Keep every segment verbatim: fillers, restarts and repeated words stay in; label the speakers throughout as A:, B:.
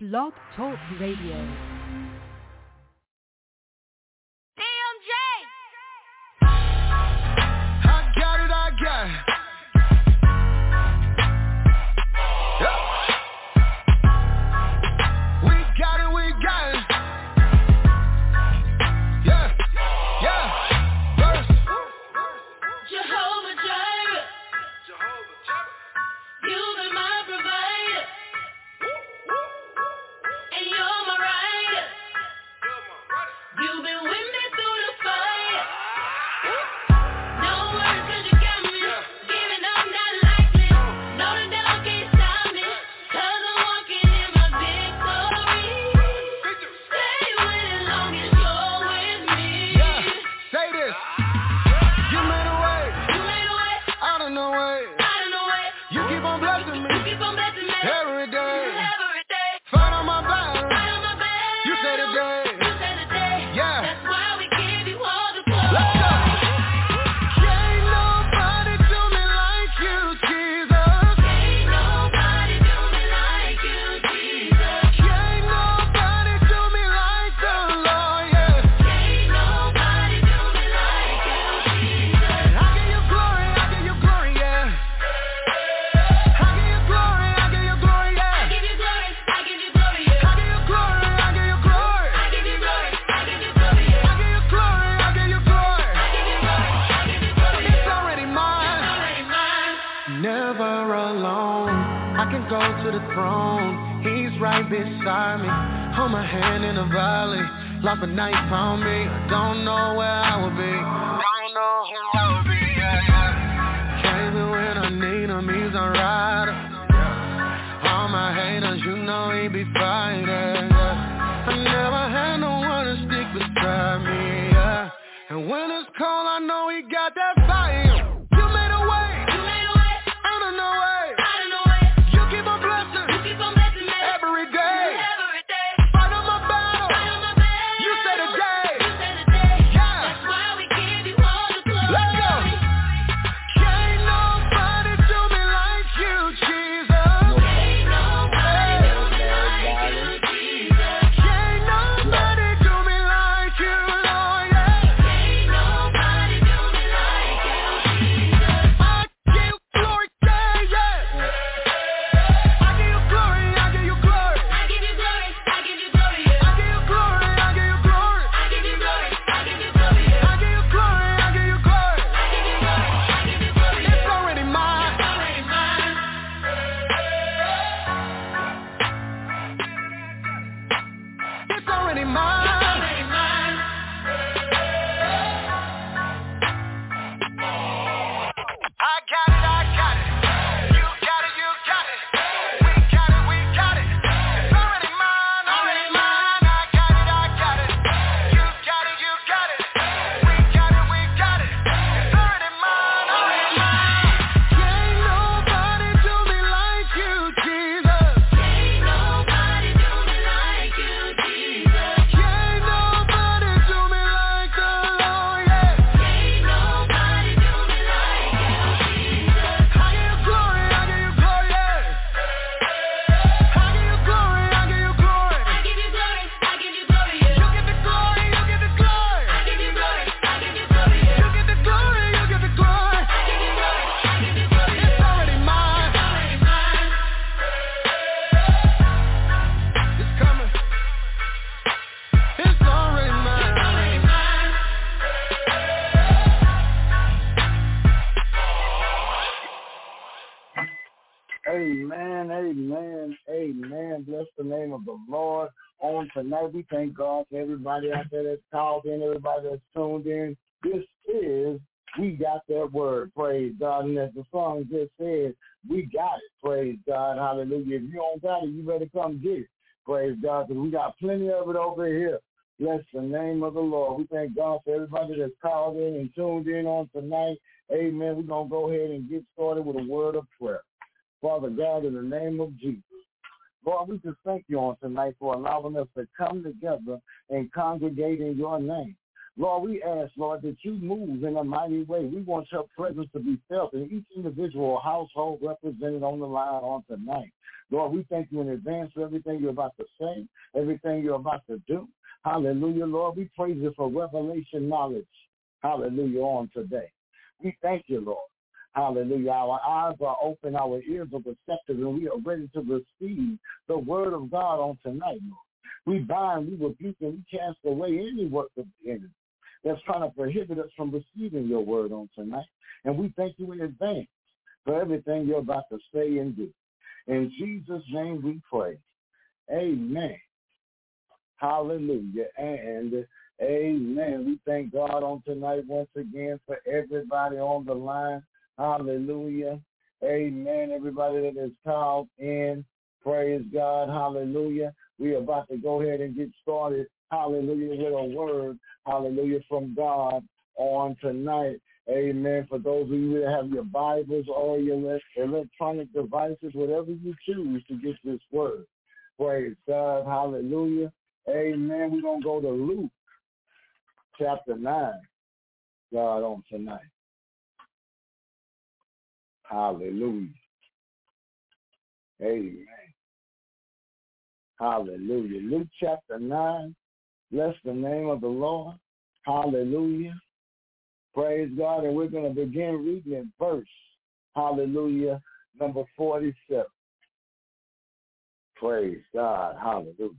A: Blog Talk Radio.
B: Lost a night found me. I don't know where I would be. Don't know who I would be. Yeah, yeah. Crazy when I need him, he's a rider. Yeah. All my haters, you know he be fighting. Yeah. I never had no one to stick beside me. Yeah. And when it's cold, I know he got that fire. You made a way. You made a way. Out of no way. Out of no way. You keep on blessing. You keep on blessing me every day.
C: Amen, amen, amen. Bless the name of the Lord. On tonight, we thank God for everybody out there that's called in, everybody that's tuned in. This is We Got That Word. Praise God. And as the song just said, we got it. Praise God. Hallelujah. If you don't got it, you better come get it. Praise God. Because we got plenty of it over here. Bless the name of the Lord. We thank God for everybody that's called in and tuned in on tonight. Amen. We're going to go ahead and get started with a word of prayer. Father God, in the name of Jesus, Lord, we just thank you on tonight for allowing us to come together and congregate in your name. Lord, we ask, Lord, that you move in a mighty way. We want your presence to be felt in each individual household represented on the line on tonight. Lord, we thank you in advance for everything you're about to say, everything you're about to do. Hallelujah, Lord. We praise you for revelation knowledge. Hallelujah, on today. We thank you, Lord. Hallelujah. Our eyes are open, our ears are receptive, and we are ready to receive the word of God on tonight, Lord. We bind, we rebuke, and we cast away any work of the enemy that's trying to prohibit us from receiving your word on tonight. And we thank you in advance for everything you're about to say and do. In Jesus' name we pray. Amen. Hallelujah. And amen. We thank God on tonight once again for everybody on the line. Hallelujah. Amen. Everybody that is called in. Praise God. Hallelujah. We are about to go ahead and get started. Hallelujah. With a word. Hallelujah. From God on tonight. Amen. For those of you that have your Bibles or your electronic devices, whatever you choose to get this word. Praise God. Hallelujah. Amen. We're going to go to Luke chapter nine. God on tonight. Hallelujah. Amen. Hallelujah. Luke chapter nine. Bless the name of the Lord. Hallelujah. Praise God. And we're going to begin reading in verse. Hallelujah. Number forty-seven. Praise God. Hallelujah.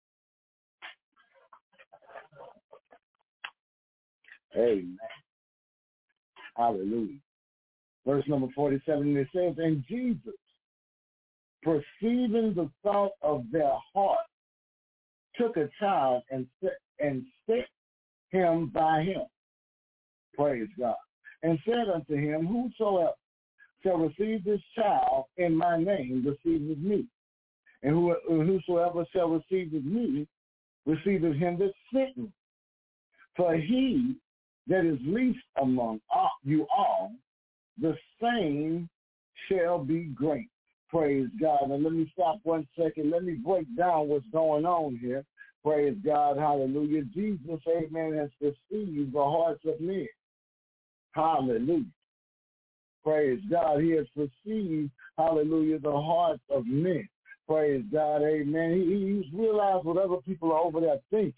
C: Amen. Hallelujah. Verse number forty-seven, it says, and Jesus, perceiving the thought of their heart, took a child and set, and set him by him. Praise God. And said unto him, whosoever shall receive this child in my name receiveth me. And who, whosoever shall receive me receiveth him that sent me. For he that is least among all, you all, the same shall be great. Praise God. And let me stop one second. Let me break down what's going on here. Praise God. Hallelujah. Jesus, amen, has deceived the hearts of men. Hallelujah. Praise God. He has perceived, hallelujah, the hearts of men. Praise God. Amen. He, he's realized whatever people are over there thinking.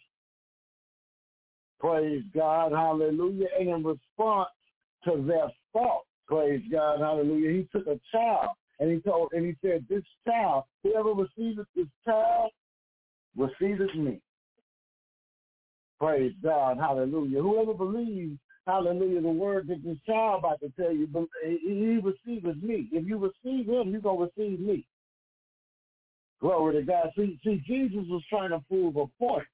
C: Praise God. Hallelujah. And in response to their thoughts, praise God. Hallelujah. He took a child and he told, and he said, this child, whoever receiveth this child, receiveth me. Praise God. Hallelujah. Whoever believes, hallelujah, the word that this child about to tell you, he receives me. If you receive him, you're going to receive me. Glory to God. See, see, Jesus was trying to prove a point.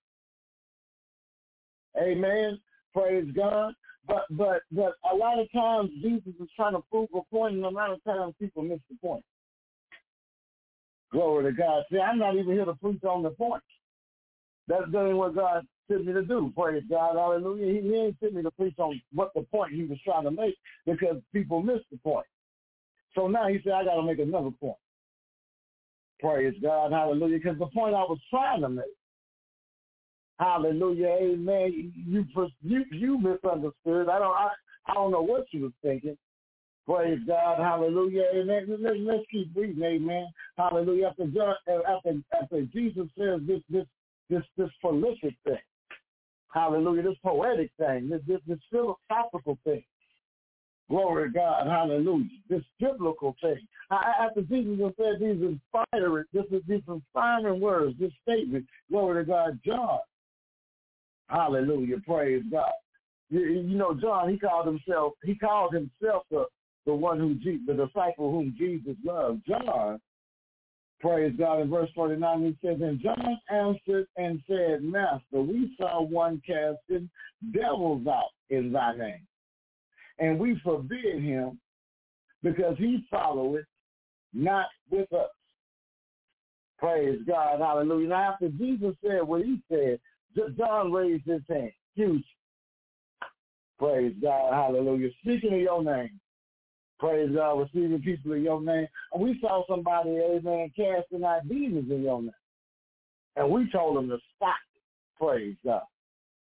C: Amen. Praise God. But but but a lot of times Jesus is trying to prove a point, and a lot of times people miss the point. Glory to God. See, I'm not even here to preach on the point. That's doing what God sent me to do. Praise God. Hallelujah. He, he ain't sent me to preach on what the point he was trying to make because people missed the point. So now he said, I got to make another point. Praise God. Hallelujah. Because the point I was trying to make, hallelujah, amen, you you, you misunderstood. I don't I, I don't know what you was thinking. Praise God. Hallelujah. Amen. Let's, let's keep reading. Amen. Hallelujah. After, John, after, after Jesus says this this this this prolific thing. Hallelujah. This poetic thing. This this, this philosophical thing. Glory to God. Hallelujah. This biblical thing. After Jesus has said these inspiring, this is these inspiring words, this statement, glory to God, John. Hallelujah. Praise God. You, you know, John, he called himself, he called himself the, the one who, the disciple whom Jesus loved. John, praise God, in verse forty-nine, he says, and John answered and said, Master, we saw one casting devils out in thy name, and we forbid him because he followeth not with us. Praise God. Hallelujah. Now, after Jesus said what he said, John raised his hand. Huge. Praise God. Hallelujah. Speaking of your name. Praise God. Receiving people in your name. And we saw somebody, amen, casting out demons in your name. And we told them to stop it. Praise God.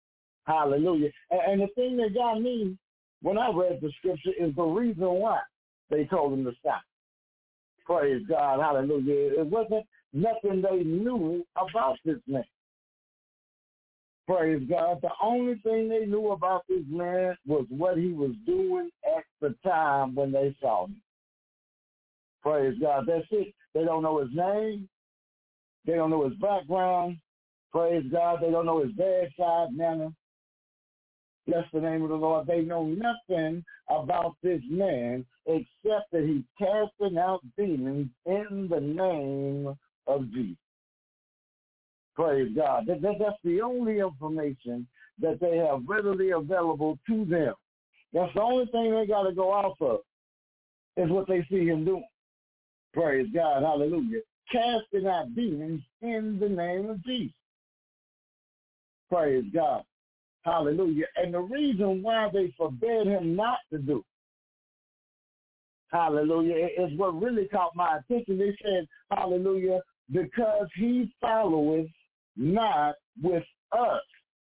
C: Hallelujah. And, and the thing that got me when I read the scripture is the reason why they told him to stop. Praise God. Hallelujah. It wasn't nothing they knew about this man. Praise God. The only thing they knew about this man was what he was doing at the time when they saw him. Praise God. That's it. They don't know his name. They don't know his background. Praise God. They don't know his bedside manner. Bless the name of the Lord. They know nothing about this man except that he's casting out demons in the name of Jesus. Praise God. That, that, that's the only information that they have readily available to them. That's the only thing they got to go off of is what they see him doing. Praise God. Hallelujah. Casting out demons in the name of Jesus. Praise God. Hallelujah. And the reason why they forbade him not to do, hallelujah, is what really caught my attention. They said, hallelujah, because he followeth not with us.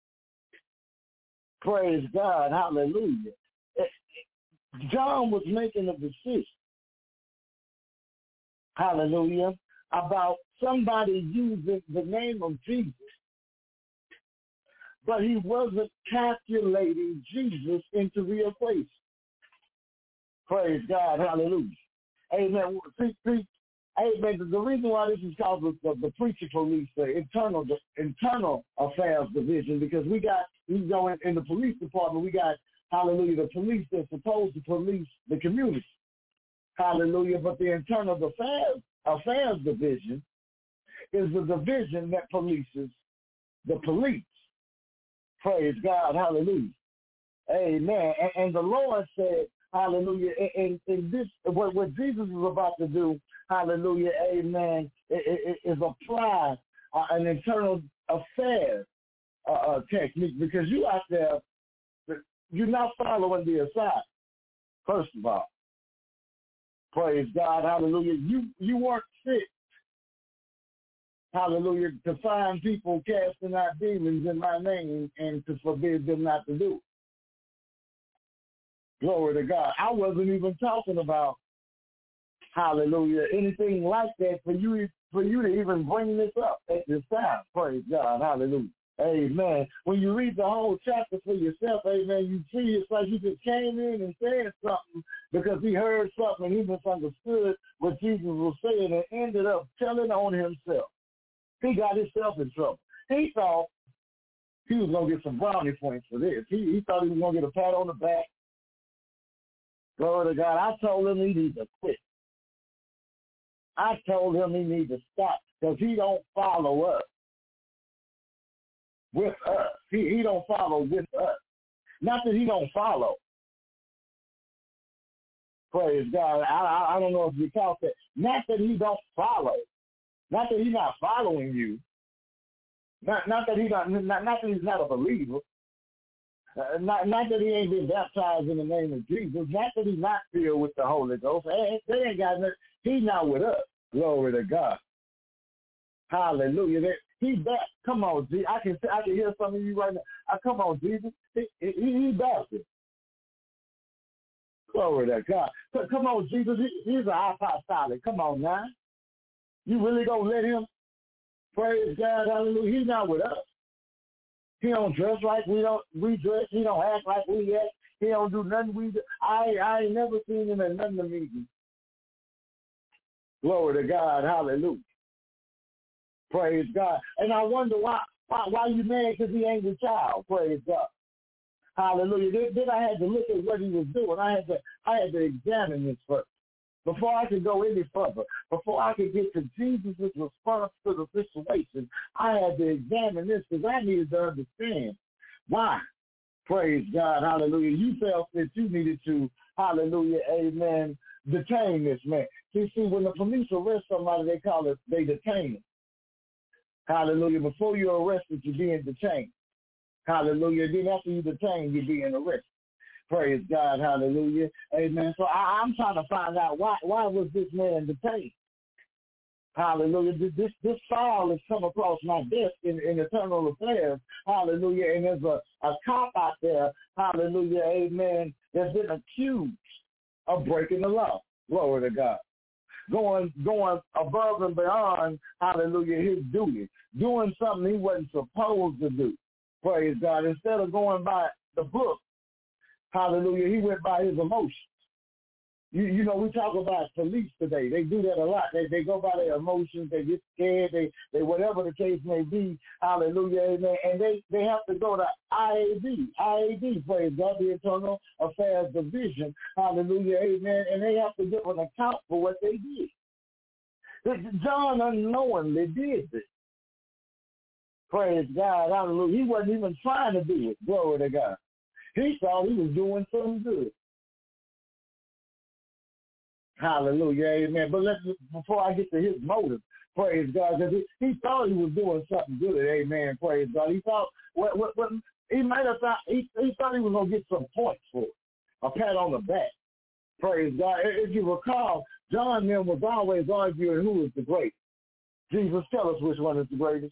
C: Praise God. Hallelujah. John was making a decision, hallelujah, about somebody using the name of Jesus, but he wasn't calculating Jesus into the equation. Praise God. Hallelujah. Amen. See, see, amen. The reason why this is called the, the, the preacher police, the internal the internal affairs division, because we got, we go in, in the police department, we got, hallelujah, the police that's supposed to police the community. Hallelujah. But the internal affairs, affairs division is the division that polices the police. Praise God. Hallelujah. Amen. And, and the Lord said, hallelujah, in, in this, what, what Jesus is about to do, hallelujah, amen, is, is apply uh, an internal affairs uh, uh, technique, because you out there, you're not following the assignment, first of all. Praise God. Hallelujah. You, you weren't fit, hallelujah, to find people casting out demons in my name and to forbid them not to do it. Glory to God. I wasn't even talking about, hallelujah, anything like that for you for you to even bring this up at this time. Praise God. Hallelujah. Amen. When you read the whole chapter for yourself, amen, you see it's like he just came in and said something because he heard something and he misunderstood what Jesus was saying and ended up telling on himself. He got himself in trouble. He thought he was going to get some brownie points for this. He, he thought he was going to get a pat on the back. Glory to God. I told him he needs to quit. I told him he needs to stop because he don't follow us. With us. He, he don't follow with us. Not that he don't follow. Praise God. I, I, I don't know if you caught that. Not that he don't follow. Not that he's not following you. Not, not that he not, not, not that he's not a believer. Uh, not, not that he ain't been baptized in the name of Jesus. Not that he's not filled with the Holy Ghost. Hey, they ain't got nothing. He's not with us. Glory to God. Hallelujah. They, he back. Come on, Jesus. I can I can hear some of you right now. Uh, come on, Jesus. He, he, he baptized. Glory to God. So, come on, Jesus. He, he's an apostolic. Come on now. You really gonna let him? Praise God. Hallelujah. He's not with us. He don't dress like we don't we dress. He don't act like we act. He don't do nothing we do. I I ain't never seen him at none of the meetings. Glory to God. Hallelujah. Praise God. And I wonder why why why you mad because he ain't with child. Praise God. Hallelujah. Then, then I had to look at what he was doing. I had to I had to examine this first. Before I could go any further, before I could get to Jesus' response to the situation, I had to examine this because I needed to understand why. Praise God, hallelujah. You felt that you needed to, hallelujah, amen, detain this man. See, see, when the police arrest somebody, they call it, they detain him. Hallelujah. Before you're arrested, you're being detained. Hallelujah. Then after you detain, you're being arrested. Praise God, hallelujah, amen. So I, I'm trying to find out why why was this man detained? Hallelujah. This this file has come across my desk in, in eternal affairs. Hallelujah. And there's a, a cop out there. Hallelujah. Amen. That's been accused of breaking the law. Glory to God. Going going above and beyond, hallelujah, his duty. Doing something he wasn't supposed to do. Praise God. Instead of going by the book, hallelujah, he went by his emotions. You, you know, we talk about police today. They do that a lot. They they go by their emotions. They get scared. They, they whatever the case may be. Hallelujah, amen. And they, they have to go to I A D. I A D, praise God, the Internal Affairs Division. Hallelujah, amen. And they have to give an account for what they did. John unknowingly did this. Praise God, hallelujah. He wasn't even trying to do it. Glory to God. He thought he was doing something good. Hallelujah, amen. But let's before I get to his motive, praise God, because he, he thought he was doing something good, amen. Praise God. He thought what what, what he might have thought he, he thought he was gonna get some points for it, a pat on the back. Praise God. If you recall, John then was always arguing who is the greatest. Jesus, tell us which one is the greatest.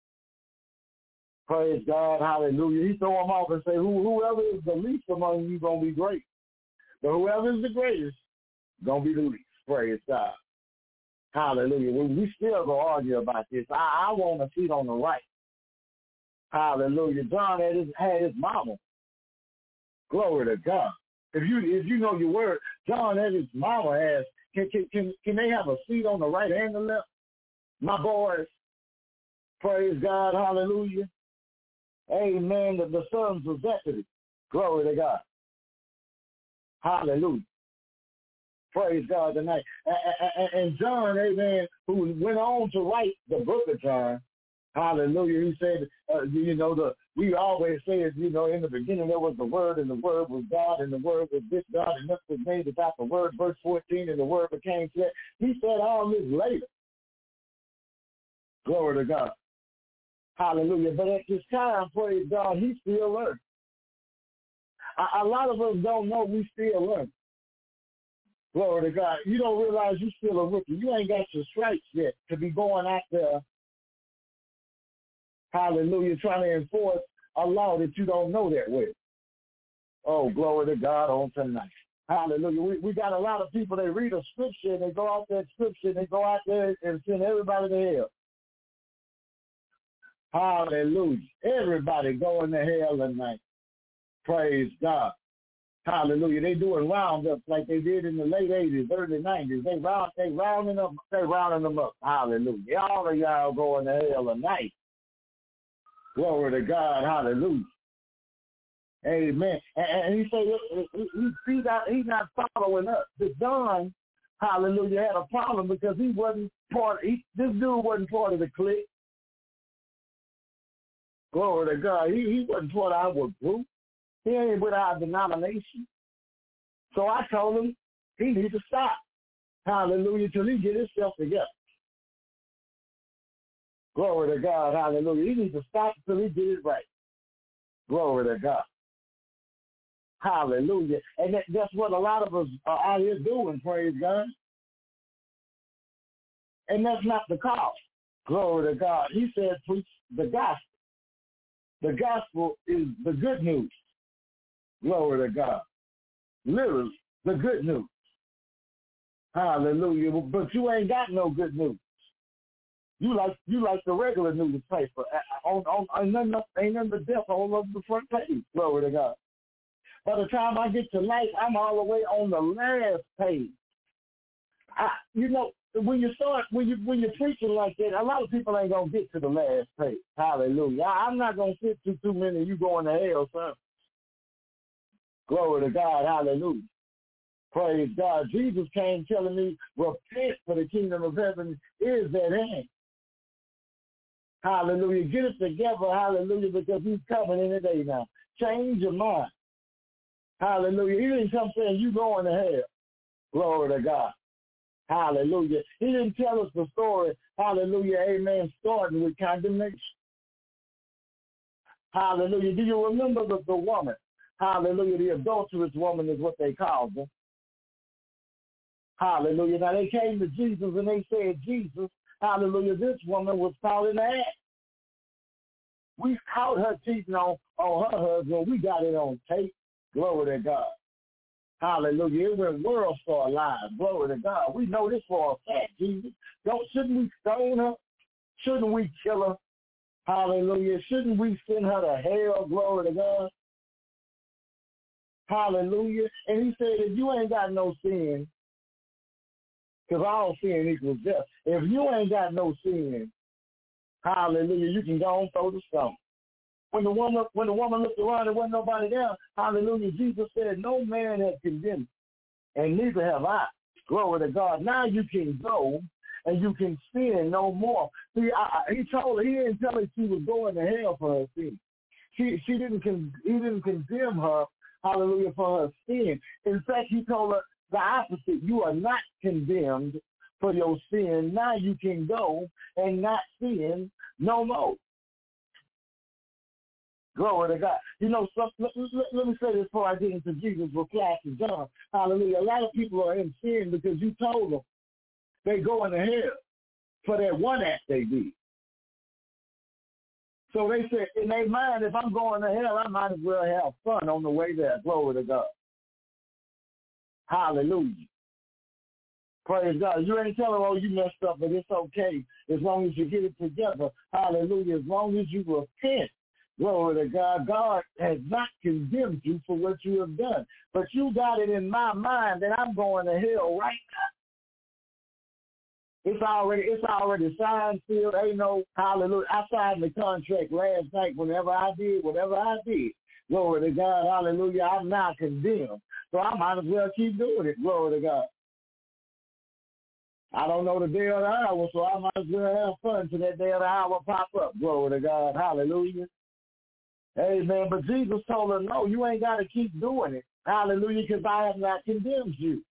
C: Praise God, hallelujah. He throw him off and say, Who, whoever is the least among you gonna be great, but whoever is the greatest gonna be the least. Praise God. Hallelujah. We, we still gonna argue about this. I, I want a seat on the right. Hallelujah. John had his, had his mama. Glory to God. If you if you know your word, John had his mama has. Can can can, can they have a seat on the right and the left? My boys. Praise God. Hallelujah. Amen. The, the sons of Zebedee. Glory to God. Hallelujah. Praise God tonight. And John, amen, who went on to write the book of John, hallelujah, he said, uh, you know, the we always say, it, you know, in the beginning there was the Word, and the Word was God, and the Word was this God, and this was made about the Word, verse fourteen, and the Word became flesh. He said all this later. Glory to God. Hallelujah. But at this time, praise God, he still learning. A, a lot of us don't know we still learning. Glory to God. You don't realize you're still a rookie. You ain't got your stripes yet to be going out there, hallelujah, trying to enforce a law that you don't know that well. Oh, glory to God on tonight. Hallelujah. We, we got a lot of people, they read a scripture, and they go out that scripture, and they go out there and send everybody to hell. Hallelujah. Everybody going to hell tonight. Praise God. Hallelujah. They doing roundups like they did in the late eighties, early nineties. They round, they rounding up, they rounding them up. Hallelujah. All of y'all going to hell tonight. Glory to God. Hallelujah. Amen. And, and he said he, he, he's not he's not following us. The John, hallelujah, had a problem because he wasn't part. He, this dude wasn't part of the clique. Glory to God. He he wasn't part of our group. He ain't with our denomination. So I told him he needs to stop. Hallelujah, till he get himself together. Glory to God. Hallelujah. He needs to stop till he get it right. Glory to God. Hallelujah. And that, that's what a lot of us are out here doing, praise God. And that's not the call. Glory to God. He said preach the gospel. The gospel is the good news. Glory to God. Literally, the good news. Hallelujah. But you ain't got no good news. You like you like the regular newspaper. On, on, on nothing, ain't nothing but death all over the front page. Glory to God. By the time I get to life, I'm all the way on the last page. I, you know, when you start, when you when you're preaching like that, a lot of people ain't gonna get to the last page. Hallelujah. I, I'm not gonna sit through too many of you going to hell, son. Glory to God. Hallelujah. Praise God. Jesus came telling me, repent, for the kingdom of heaven is at hand. Hallelujah. Get it together. Hallelujah. Because he's coming in the day now. Change your mind. Hallelujah. He didn't come saying you going to hell. Glory to God. Hallelujah. He didn't tell us the story. Hallelujah. Amen. Starting with condemnation. Hallelujah. Do you remember the, the woman? Hallelujah. The adulterous woman is what they called her. Hallelujah. Now they came to Jesus and they said, Jesus, hallelujah, this woman was caught in the act. We caught her cheating on, on her husband. We got it on tape. Glory to God. Hallelujah. It went world star live. Glory to God. We know this for a fact, Jesus. Don't, shouldn't we stone her? Shouldn't we kill her? Hallelujah. Shouldn't we send her to hell? Glory to God. Hallelujah. And he said, if you ain't got no sin, because all sin equals death. If you ain't got no sin, hallelujah, you can go and throw the stone. When the woman, when the woman looked around, there wasn't nobody there. Hallelujah. Jesus said, no man has condemned, and neither have I. Glory to God. Now you can go and you can sin no more. See, I, he told her, he didn't tell her she was going to hell for her sin. She, she didn't, con, he didn't condemn her, hallelujah, for her sin. In fact, he told her the opposite. You are not condemned for your sin. Now you can go and not sin no more. Glory to God. You know, so, let, let, let me say this before I get into Jesus' reply to John. Hallelujah. A lot of people are in sin because you told them they going to hell for that one act they did. So they said, in their mind, if I'm going to hell, I might as well have fun on the way there. Glory to God. Hallelujah. Praise God. You ain't telling, oh, you messed up, but it's okay as long as you get it together. Hallelujah. As long as you repent. Glory to God. God has not condemned you for what you have done. But you got it in my mind that I'm going to hell right now. It's already it's already signed, sealed. Ain't no hallelujah. I signed the contract last night whenever I did, whatever I did. Glory to God. Hallelujah. I'm not condemned. So I might as well keep doing it. Glory to God. I don't know the day or the hour, so I might as well have fun till that day or the hour pop up. Glory to God. Hallelujah. Amen. But Jesus told her, no, you ain't got to keep doing it. Hallelujah, because I have not condemned you.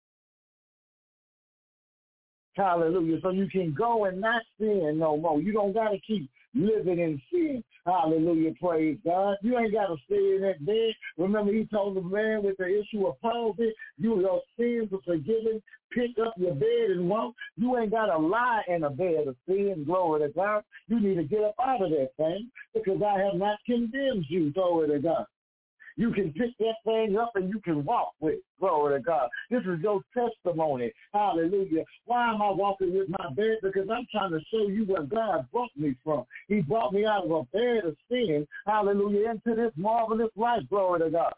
C: Hallelujah. So you can go and not sin no more. You don't got to keep living in sin. Hallelujah. Praise God. You ain't got to stay in that bed. Remember, he told the man with the issue of palsy, you, your sins are forgiven. Pick up your bed and walk. You ain't got to lie in a bed of sin. Glory to God. You need to get up out of that thing because I have not condemned you. Glory to God. You can pick that thing up and you can walk with it. Glory to God. This is your testimony. Hallelujah. Why am I walking with my bed? Because I'm trying to show you where God brought me from. He brought me out of a bed of sin. Hallelujah. Into this marvelous life. Glory to God.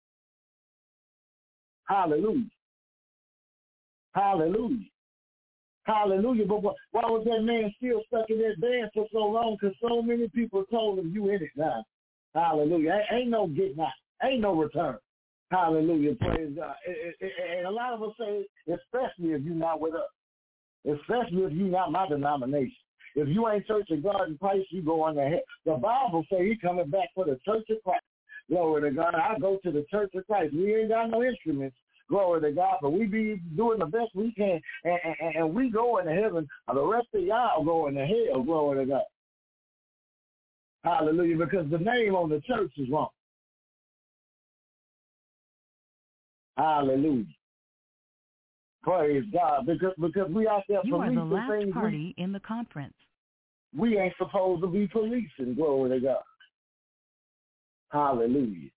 C: Hallelujah. Hallelujah. Hallelujah. But why was that man still stuck in that bed for so long? Because so many people told him, you in it now. Hallelujah. Ain't no getting out. Ain't no return. Hallelujah. Praise God. And a lot of us say, especially if you're not with us. Especially if you're not my denomination. If you ain't Church of God in Christ, you go on the head. The Bible say he coming back for the Church of Christ. Glory to God. I go to the Church of Christ. We ain't got no instruments. Glory to God. But we be doing the best we can. And, and, and we go into heaven. The rest of y'all go into hell. Glory to God. Hallelujah. Because the name on the church is wrong. Hallelujah. Praise God. Because because we out there
A: you
C: policing
A: are the last
C: things
A: party
C: we,
A: in the conference.
C: We ain't supposed to be policing. Glory to God. Hallelujah.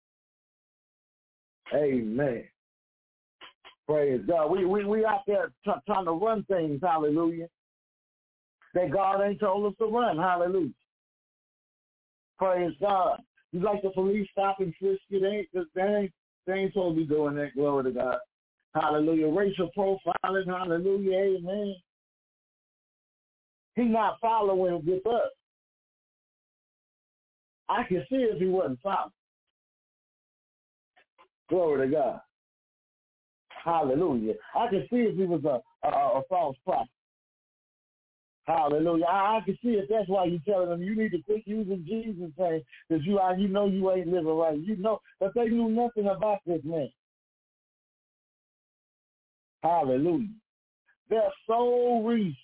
C: Amen. Praise God. We we, we out there t- trying to run things. Hallelujah. That God ain't told us to run. Hallelujah. Praise God. You like the police stop and frisk you? They ain't, they ain't, they ain't supposed to be doing that. Glory to God. Hallelujah. Racial profiling. Hallelujah. Amen. He's not following with us. I can see if he wasn't following. Glory to God. Hallelujah. I can see if he was a, a, a false prophet. Hallelujah. I, I can see if that's why you're telling them you need to quit using Jesus' name because you, you know you ain't living right. You know, but they knew nothing about this man. Hallelujah. Their sole reason.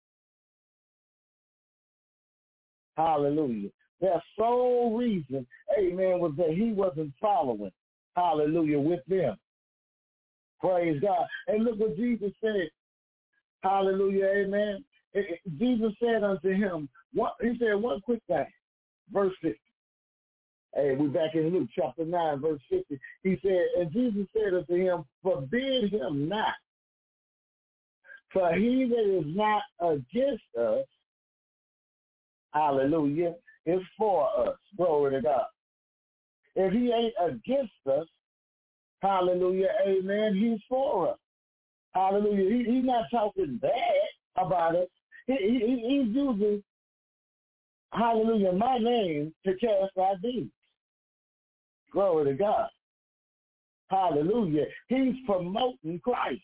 C: Hallelujah. Their sole reason, amen, was that he wasn't following. Hallelujah, with them. Praise God. And look what Jesus said. Hallelujah, amen. it, it, Jesus said unto him, what, he said one quick thing, verse fifty. Hey, we're back in Luke chapter nine, verse fifty. He said, and Jesus said unto him, forbid him not, for he that is not against us, hallelujah, is for us. Glory to God. If he ain't against us, hallelujah, amen, he's for us. Hallelujah. He, he's not talking bad about us. He, he, he's using, hallelujah, my name to cast out demons. Glory to God. Hallelujah. He's promoting Christ.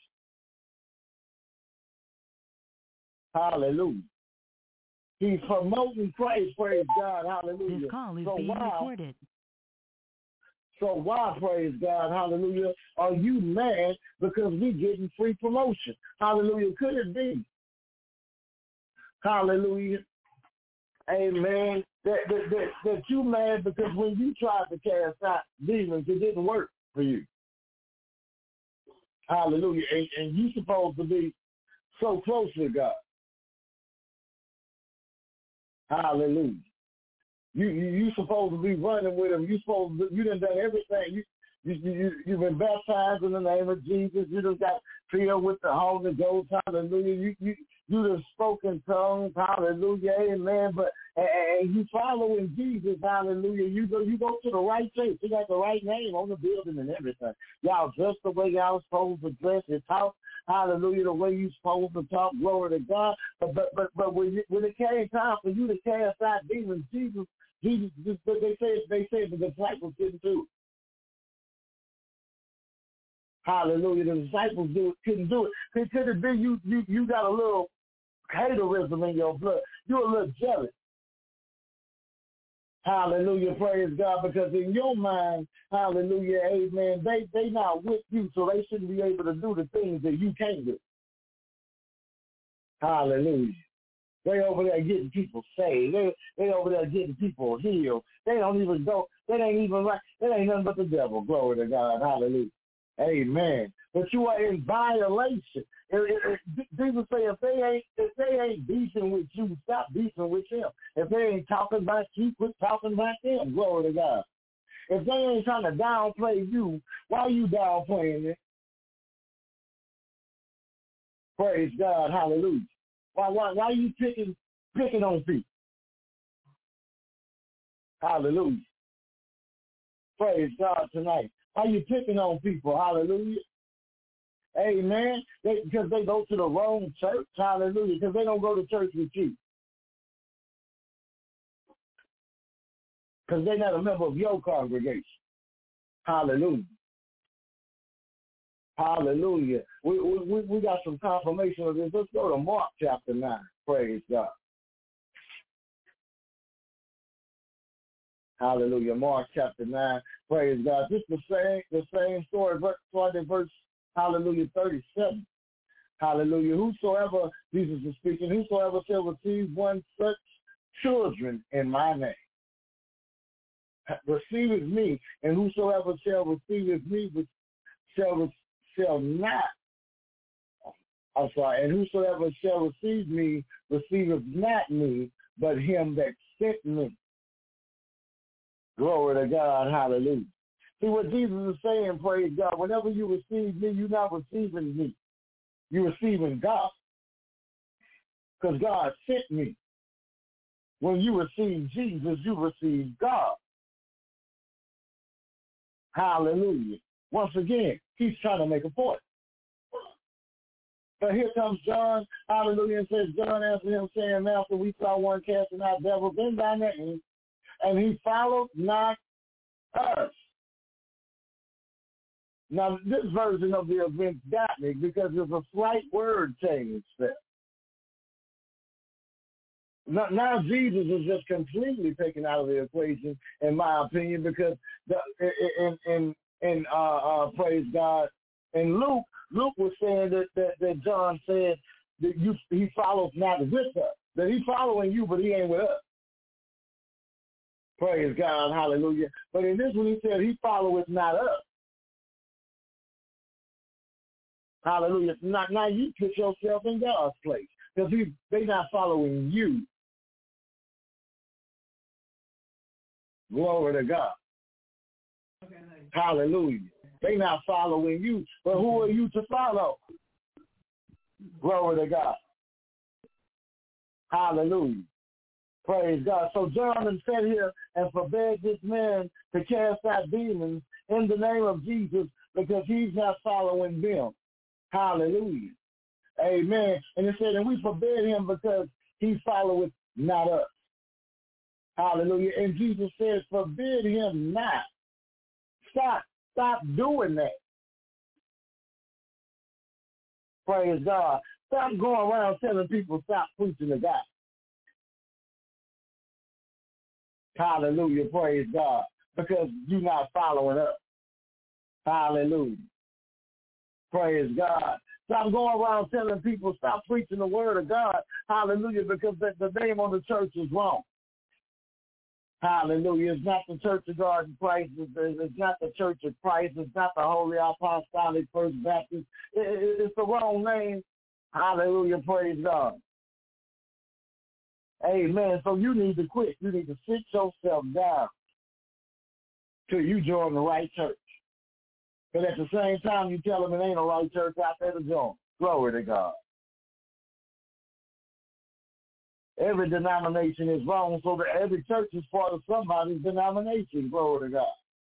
C: Hallelujah. He's promoting Christ. Praise God. Hallelujah.
A: This call is
C: so
A: being
C: why,
A: recorded.
C: So why, praise God, hallelujah, are you mad because we getting free promotion? Hallelujah. Could it be? Hallelujah. Amen. That, that, that, that you mad because when you tried to cast out demons, it didn't work for you. Hallelujah. And, and you supposed to be so close to God. Hallelujah. You you you supposed to be running with him. You supposed to, you done done everything. You you you you've been baptized in the name of Jesus. You just got filled with the Holy Ghost. Hallelujah. You you you done spoken tongues. Hallelujah. Amen. But and, and you following Jesus. Hallelujah. You go you go to the right place. You got the right name on the building and everything. Y'all dress the way y'all supposed to dress. You talk. Hallelujah, the way you supposed to talk, glory to God. But but but, but when, it, when it came time for you to cast out demons, Jesus, Jesus, they said they said the disciples didn't do it. Hallelujah, the disciples do it, couldn't do it. It could have been you you you got a little haterism in your blood. You're a little jealous. Hallelujah, praise God, because in your mind, hallelujah, amen, they they not with you, so they shouldn't be able to do the things that you can't do. Hallelujah. They over there getting people saved. They they over there getting people healed. They don't even go, they ain't even right. That ain't nothing but the devil. Glory to God. Hallelujah. Amen. But you are in violation. Jesus say if they ain't if they ain't beefing with you, stop beefing with them. If they ain't talking about you, quit talking about them. Glory to God. If they ain't trying to downplay you, why are you downplaying it? Praise God. Hallelujah. Why why why are you picking picking on people? Hallelujah. Praise God tonight. Why are you picking on people? Hallelujah. Amen. They, because they go to the wrong church. Hallelujah. Because they don't go to church with you. Because they're not a member of your congregation. Hallelujah. Hallelujah. We, we, we got some confirmation of this. Let's go to Mark chapter nine. Praise God. Hallelujah. Mark chapter nine. Praise God. Just the same, the same story. Starting verse, hallelujah, thirty-seven. Hallelujah. Whosoever, Jesus is speaking, whosoever shall receive one such children in my name, receiveth me, and whosoever shall receive me shall shall not. I'm sorry, and whosoever shall receive me receiveth not me, but him that sent me. Glory to God, hallelujah. See what Jesus is saying, praise God. Whenever you receive me, you're not receiving me. You're receiving God. Because God sent me. When you receive Jesus, you receive God. Hallelujah. Once again, he's trying to make a point. But here comes John, hallelujah, and says, John answered him, saying, after we saw one casting out devils in thy name, and he followed not us. Now, this version of the event got me because there's a slight word change there. Now, now Jesus is just completely taken out of the equation, in my opinion, because the, in in in uh, uh, praise God, in Luke, Luke was saying that, that, that John said that you, he follows not with us, that he's following you, but he ain't with us. Praise God, hallelujah. But in this one, he said he followeth not us. Hallelujah. Now, now you put yourself in God's place. because they're not following you. Glory to God. Okay, nice. Hallelujah. They're not following you, but who are you to follow? Glory to God. Hallelujah. Praise God. So John said here and forbade this man to cast out demons in the name of Jesus because he's not following them. Hallelujah. Amen. And it said, and we forbid him because he followeth not us. Hallelujah. And Jesus says, forbid him not. Stop. Stop doing that. Praise God. Stop going around telling people stop preaching to God. Hallelujah. Praise God. Because you're not following up. Hallelujah. Praise God. Stop going around telling people stop preaching the word of God. Hallelujah. Because the, the name on the church is wrong. Hallelujah. It's not the Church of God in Christ. It's not the Church of Christ. It's not the Holy Apostolic First Baptist. It's the wrong name. Hallelujah. Praise God. Amen. So you need to quit. You need to sit yourself down till you join the right church. But at the same time, you tell them it ain't a right church out there to join. Glory to God. Every denomination is wrong, so that every church is part of somebody's denomination. Glory to God.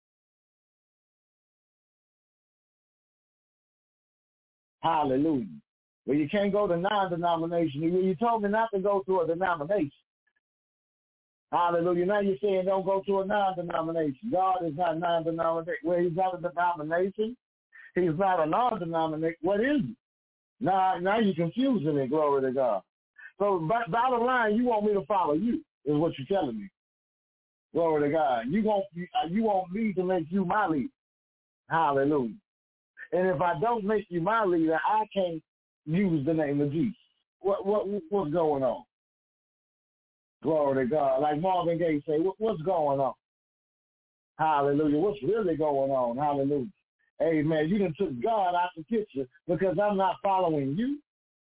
C: Hallelujah. Well, you can't go to non-denomination. You told me not to go to a denomination. Hallelujah. Now you're saying don't go to a non-denomination. God is not non-denomination. Well, he's not a denomination. He's not a non-denomination. What is he? Now, now you're confusing it. Glory to God. So, bottom line, you want me to follow you, is what you're telling me. Glory to God. You want, you want me to make you my leader. Hallelujah. And if I don't make you my leader, I can't use the name of Jesus. What, what, what's going on? Glory to God. Like Marvin Gaye say, what, what's going on? Hallelujah. What's really going on? Hallelujah. Amen. You done took God out the picture because I'm not following you.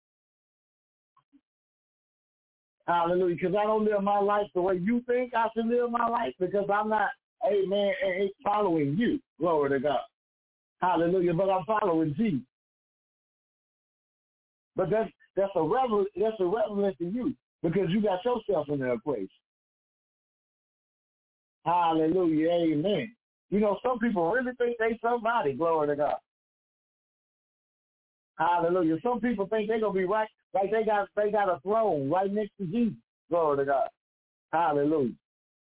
C: Hallelujah. Because I don't live my life the way you think I should live my life because I'm not, amen, following you. Glory to God. Hallelujah. But I'm following Jesus. But that's that's irrelevant, that's irrelevant to you because you got yourself in the equation. Hallelujah. Amen. You know, some people really think they somebody. Glory to God. Hallelujah. Some people think they're gonna be right, like they got they got a throne right next to Jesus. Glory to God. Hallelujah.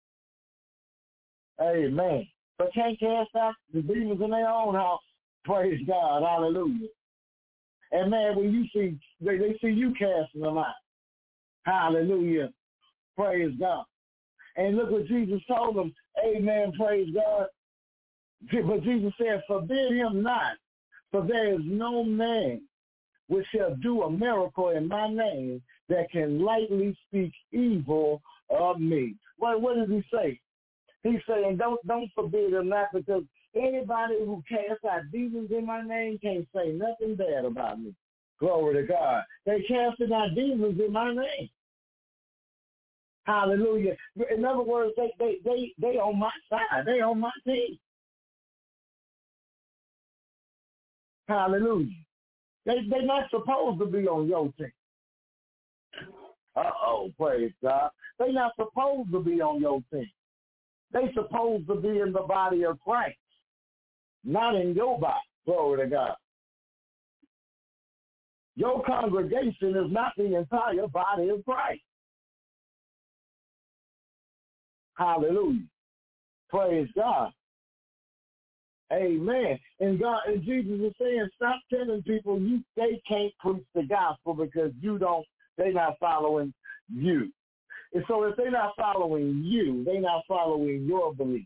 C: Amen. But can't cast out the demons in their own house. Praise God. Hallelujah. And man, when you see they, they see you casting them out. Hallelujah. Praise God. And look what Jesus told them. Amen. Praise God. But Jesus said, forbid him not, for there is no man which shall do a miracle in my name that can lightly speak evil of me. What, what does he say? He's saying, don't don't forbid him not, because anybody who casts out demons in my name can't say nothing bad about me. Glory to God. They casting out demons in my name. Hallelujah. In other words, they they they they on my side. They on my team. Hallelujah. They they're not supposed to be on your team. Uh-oh, praise God. They're not supposed to be on your team. They're supposed to be in the body of Christ, not in your body. Glory to God. Your congregation is not the entire body of Christ. Hallelujah. Praise God. Amen. And God and Jesus is saying, stop telling people you they can't preach the gospel because you don't, they're not following you. And so if they're not following you, they're not following your beliefs.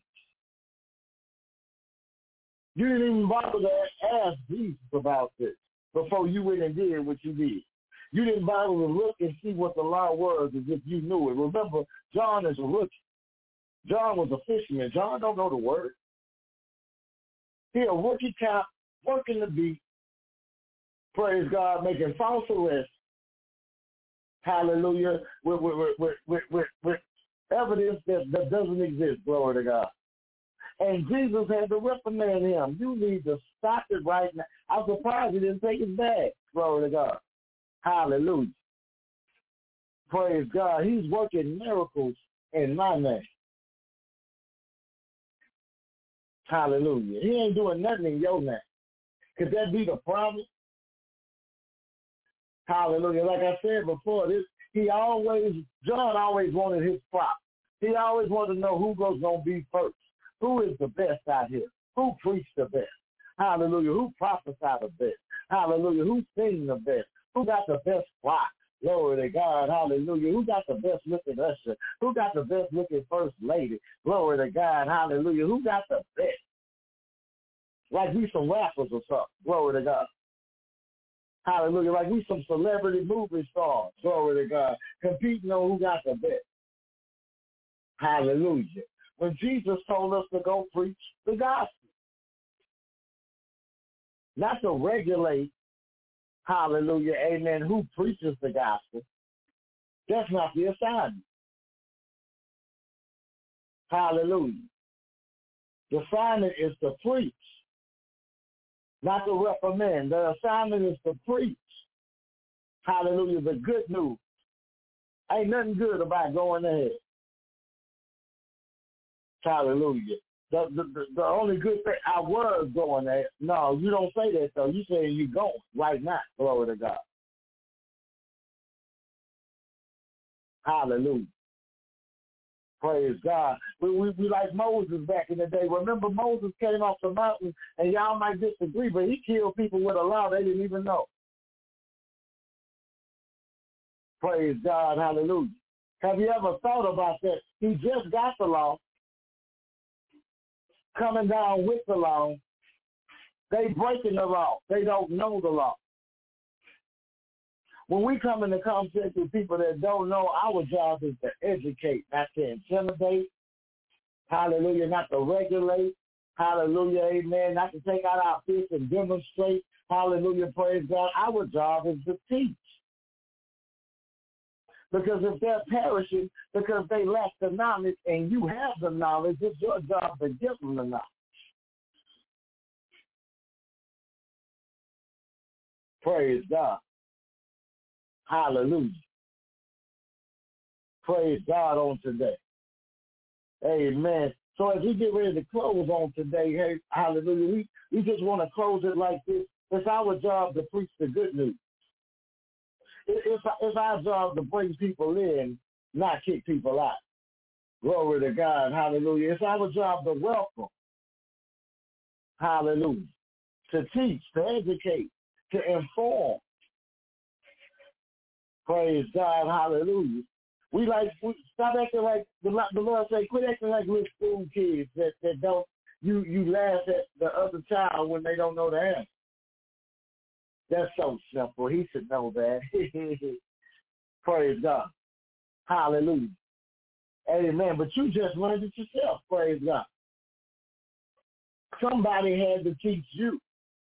C: You didn't even bother to ask Jesus about this before you went and did what you did. You didn't bother to look and see what the law was as if you knew it. Remember, John is a rookie. John was a fisherman. John don't know the word. He a rookie cop working the beat, praise God, making false arrests, Hallelujah. With, with, with, with, with, with evidence that, that doesn't exist. Glory to God. And Jesus had to reprimand him. You need to stop it right now. I'm surprised he didn't take his bag. Glory to God. Hallelujah. Praise God. He's working miracles in my name. Hallelujah. He ain't doing nothing in your name. Could that be the problem? Hallelujah. Like I said before, this he always, John always wanted his prop. He always wanted to know who goes going to be first. Who is the best out here? Who preached the best? Hallelujah. Who prophesied the best? Hallelujah. Who sing the best? Who got the best flock? Glory to God. Hallelujah. Who got the best looking usher? Who got the best looking first lady? Glory to God. Hallelujah. Who got the best? Like we some rappers or something. Glory to God. Hallelujah. Like we some celebrity movie stars. Glory to God. Competing on who got the best. Hallelujah. When Jesus told us to go preach the gospel. Not to regulate, hallelujah, amen, who preaches the gospel. That's not the assignment. Hallelujah. The assignment is to preach, not to reprimand. The assignment is to preach. Hallelujah, the good news. Ain't nothing good about going ahead. Hallelujah. The, the, the only good thing, I was going there. No, you don't say that, though. You say you're going right now. Glory to God. Hallelujah. Praise God. We, we, we like Moses back in the day. Remember, Moses came off the mountain, and y'all might disagree, but he killed people with a law they didn't even know. Praise God. Hallelujah. Have you ever thought about that? He just got the law. Coming down with the law, they breaking the law. They don't know the law. When we come into contact with people that don't know, our job is to educate, not to intimidate. Hallelujah, not to regulate. Hallelujah, amen, not to take out our fists and demonstrate. Hallelujah, praise God. Our job is to teach. Because if they're perishing because they lack the knowledge and you have the knowledge, it's your job to give them the knowledge. Praise God. Hallelujah. Praise God on today. Amen. So as we get ready to close on today, hey, hallelujah, we, we just want to close it like this. It's our job to preach the good news. It's, it's our job to bring people in, not kick people out. Glory to God. Hallelujah. It's our job to welcome. Hallelujah. To teach, to educate, to inform. Praise God. Hallelujah. We like, we stop acting like, the, the Lord say, quit acting like little school kids that, that don't, you, you laugh at the other child when they don't know the answer. That's so simple. He should know that. Praise God. Hallelujah. Amen. But you just learned it yourself. Praise God. Somebody had to teach you.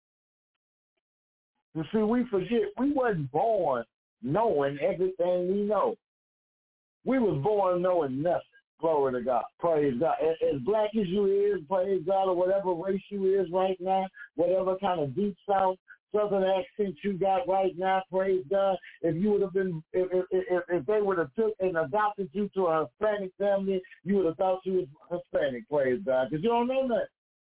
C: You see, we forget we wasn't born knowing everything we know. We was born knowing nothing. Glory to God. Praise God. As, as black as you is, praise God, or whatever race you is right now, whatever kind of deep south, southern accent you got right now, praise God. If you would have been, if, if, if, if they would have took and adopted you to a Hispanic family, you would have thought you was Hispanic, praise God, because you don't know that.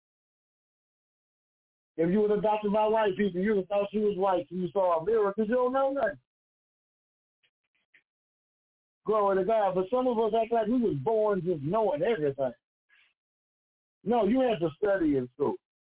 C: If you would have adopted by white people, you would have thought you was white and you saw a mirror because you don't know nothing. Glory to God. But some of us act like we was born just knowing everything. No, you had to study in school.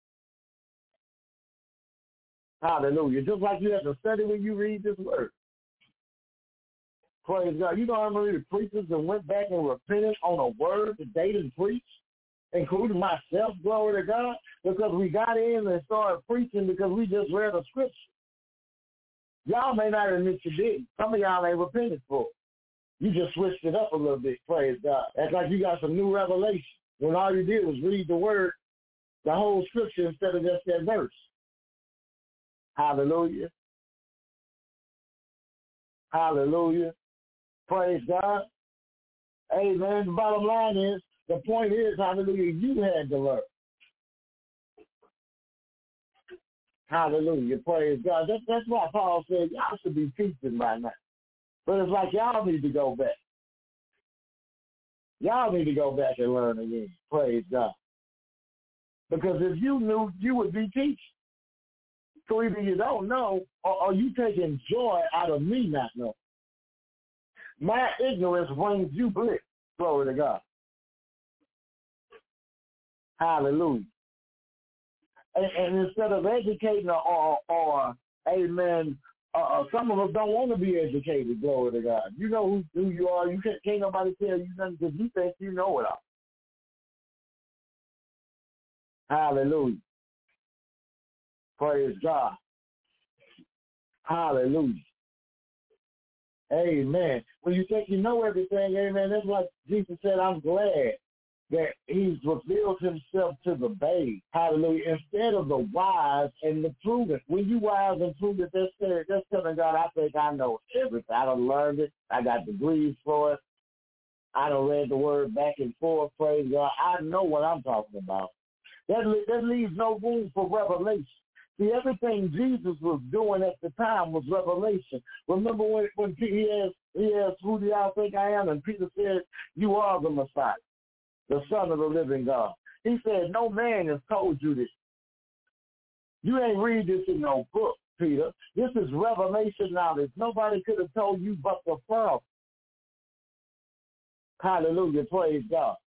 C: Hallelujah. Just like you have to study when you read this word. Praise God. You know how many preachers that went back and repented on a word that they didn't preach, including myself, glory to God, because we got in and started preaching because we just read a scripture. Y'all may not admit you did. Some of y'all ain't repented for it. You just switched it up a little bit, praise God. That's like you got some new revelation when all you did was read the word, the whole scripture instead of just that verse. Hallelujah. Hallelujah. Praise God. Amen. The bottom line is, the point is, hallelujah, you had to learn. Hallelujah. Praise God. That's, that's why Paul said y'all should be teaching by now. But it's like y'all need to go back. Y'all need to go back and learn again. Praise God. Because if you knew, you would be teaching. So either you don't know, or, or you taking joy out of me not knowing. My ignorance brings you bliss. Glory to God. Hallelujah. And, and instead of educating or, or, or amen, uh, some of us don't want to be educated, glory to God. You know who, who you are. You can't, can't nobody tell you nothing because you think you know it all. Hallelujah. Praise God. Hallelujah. Amen. When you think you know everything, amen, that's like Jesus said, I'm glad that he's revealed himself to the babe. Hallelujah. Instead of the wise and the prudent. When you wise and prudent, that's, that's telling God, I think I know everything. I done learned it. I got degrees for it. I done read the word back and forth. Praise God. I know what I'm talking about. That, that leaves no room for revelation. See, everything Jesus was doing at the time was revelation. Remember when, when he asked, he asked, who do y'all think I am? And Peter said, you are the Messiah, the Son of the living God. He said, no man has told you this. You ain't read this in no book, Peter. This is revelation knowledge. Nobody could have told you but the Father. Hallelujah. Praise God.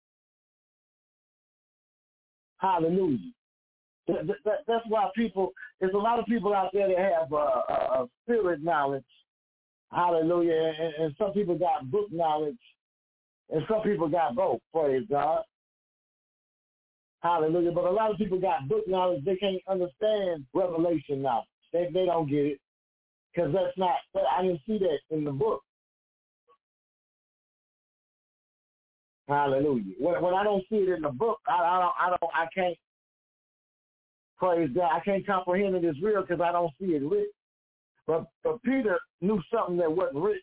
C: Hallelujah. That, that, that's why people, there's a lot of people out there that have uh, uh, spirit knowledge. Hallelujah. And, and some people got book knowledge. And some people got both. Praise God. Hallelujah. But a lot of people got book knowledge. They can't understand revelation knowledge. They, they don't get it. Because that's not, I didn't see that in the book. Hallelujah. When, when I don't see it in the book, I, I don't, I don't, I can't, praise God, I can't comprehend it as real because I don't see it written. But, but Peter knew something that wasn't written.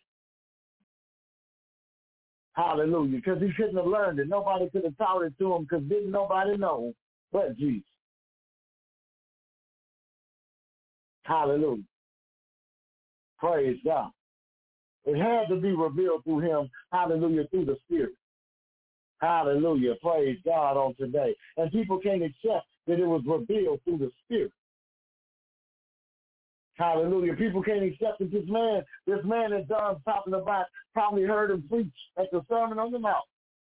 C: Hallelujah. Because he couldn't have learned it. Nobody could have taught it to him because didn't nobody know but Jesus. Hallelujah. Praise God. It had to be revealed through him. Hallelujah. Through the Spirit. Hallelujah. Praise God on today. And people can't accept that it was revealed through the Spirit. Hallelujah. People can't accept that this man, this man that John's talking about, probably heard him preach at the Sermon on the Mount.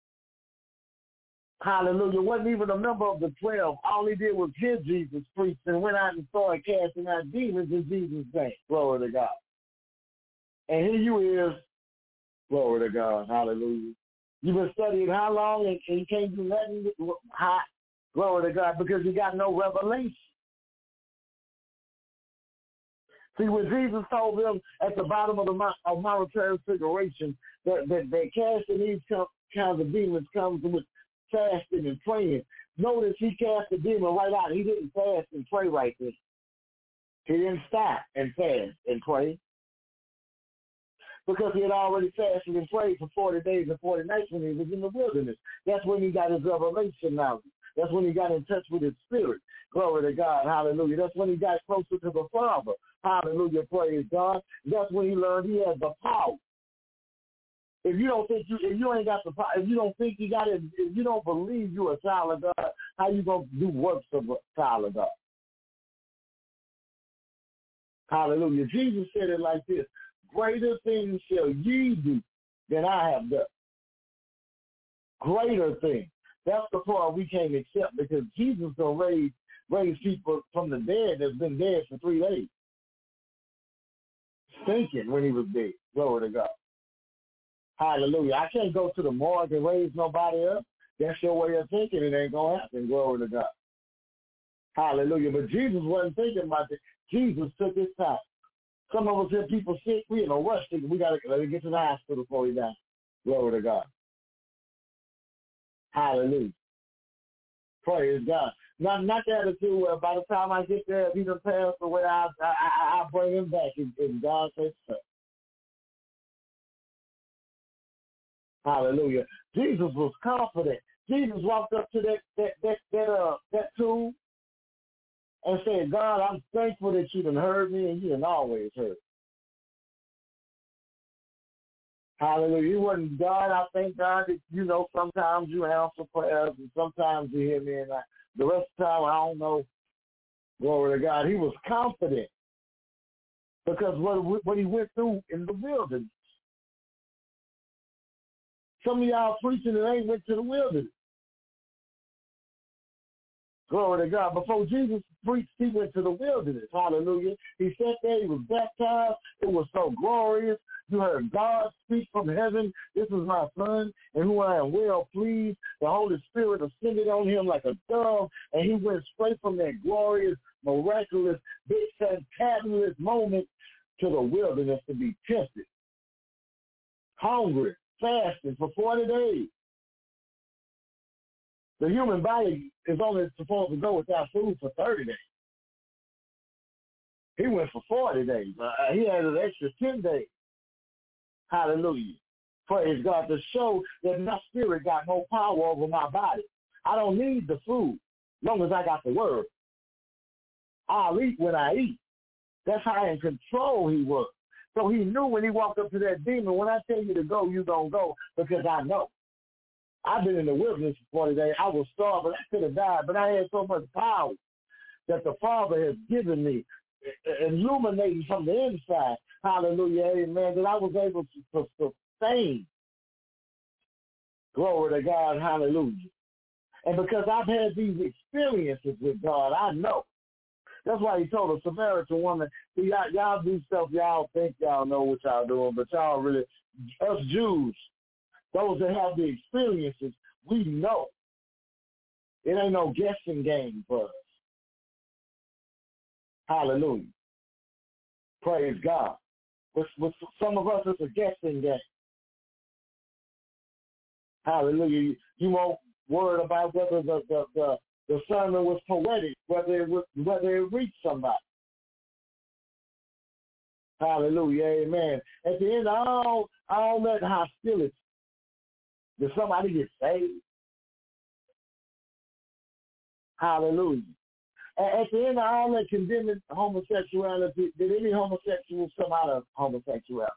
C: Hallelujah. Wasn't even a member of the twelve. All he did was hear Jesus preach and went out and started casting out demons in Jesus' name. Glory to God. And here you is. Glory to God. Hallelujah. You've been studying how long and, and you can't do nothing hot. Glory to God, because you got no revelation. See, when Jesus told them at the bottom of the Mount of Mount Transfiguration that, that, that casting these kinds of demons comes with fasting and praying, notice he cast the demon right out. He didn't fast and pray right there. He didn't stop and fast and pray because he had already fasted and prayed for forty days and forty nights when he was in the wilderness. That's when he got his revelation knowledge. That's when he got in touch with his spirit. Glory to God. Hallelujah. That's when he got closer to the Father. Hallelujah. Praise God. That's when he learned he had the power. If you don't think you, if you ain't got the power, if you don't think you got it, if you don't believe you're a child of God, how you going to do works of a child of God? Hallelujah. Jesus said it like this: greater things shall ye do than I have done. Greater things. That's the part we can't accept because Jesus will raise, raise people from the dead that's been dead for three days. Thinking when he was dead. Glory to God. Hallelujah. I can't go to the morgue and raise nobody up. That's your way of thinking. It ain't going to happen. Glory to God. Hallelujah. But Jesus wasn't thinking about it. Jesus took his time. Some of us have people sick. We in a rush thinking we got to let him get to the hospital before he dies. Glory to God. Hallelujah. Praise God. Not not the attitude where by the time I get there, if he done passed away, I I I bring him back and, and God says so. Hallelujah. Jesus was confident. Jesus walked up to that that that that uh that tomb and said, God, I'm thankful that you done heard me and you done always heard. Hallelujah. You wasn't God. I thank God that, you know, sometimes you answer prayers and sometimes you hear me and I, the rest of the time I don't know. Glory to God. He was confident because what, what he went through in the wilderness. Some of y'all preaching that ain't went to the wilderness. Glory to God. Before Jesus preached, he went to the wilderness. Hallelujah. He sat there. He was baptized. It was so glorious. You heard God speak from heaven. This is my son, in whom I am well pleased. The Holy Spirit ascended on him like a dove, and he went straight from that glorious, miraculous, big, fantabulous moment to the wilderness to be tested. Hungry, fasting for forty days. The human body is only supposed to go without food for thirty days. He went for forty days. Uh, he had an extra ten days. Hallelujah. Praise God, to show that my spirit got no power over my body. I don't need the food as long as I got the word. I'll eat when I eat. That's how in control he was. So he knew when he walked up to that demon, when I tell you to go, you don't go, because I know. I've been in the wilderness for forty days. I was starved, but I could have died, but I had so much power that the Father has given me, illuminating from the inside. Hallelujah, amen, that I was able to sustain. Glory to God, hallelujah. And because I've had these experiences with God, I know. That's why he told a Samaritan woman, see, y'all, y'all do stuff y'all think y'all know what y'all doing, but y'all really, us Jews, those that have the experiences, we know. It ain't no guessing game for us. Hallelujah. Praise God. With, with some of us, it's a guessing game. Hallelujah. You, you won't worry about whether the, the, the, the sermon was poetic, whether it, was, whether it reached somebody. Hallelujah. Amen. At the end of all, all that hostility, did somebody get saved? Hallelujah. At the end of all that condemning homosexuality, did any homosexuals come out of homosexuality?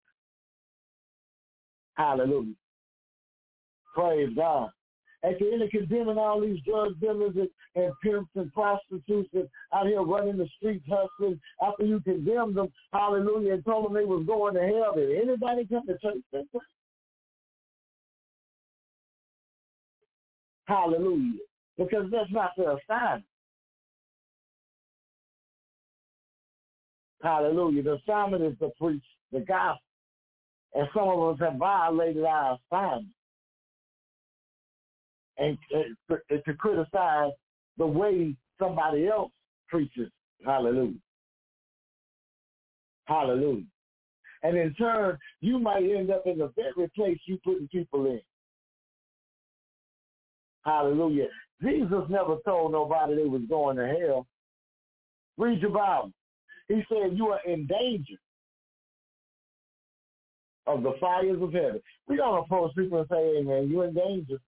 C: Hallelujah. Praise God. At the end of condemning all these drug dealers and, and pimps and prostitutes and out here running the streets hustling, after you condemned them, hallelujah, and told them they was going to hell, did anybody come to church that day? Hallelujah. Because that's not their assignment. Hallelujah. The assignment is to preach the gospel. And some of us have violated our assignment. And, and, and to criticize the way somebody else preaches. Hallelujah. Hallelujah. And in turn, you might end up in the very place you putting people in. Hallelujah. Jesus never told nobody they was going to hell. Read your Bible. He said you are in danger of the fires of heaven. We don't approach people and say, hey, man, you're in danger.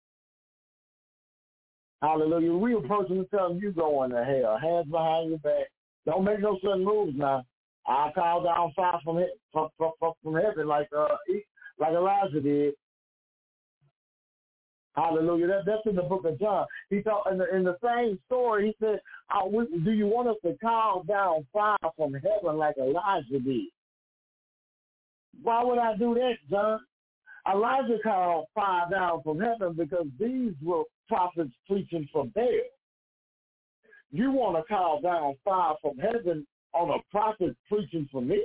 C: Hallelujah. We approach them and tell them you going to hell. Hands behind your back. Don't make no sudden moves now. I'll call down fire from, he- from, from, from heaven like uh, like Elijah did. Hallelujah. That, that's in the book of John. He thought in the, in the same story, he said, oh, we, do you want us to call down fire from heaven like Elijah did? Why would I do that, John? Elijah called fire down from heaven because these were prophets preaching for Baal. You want to call down fire from heaven on a prophet preaching for me?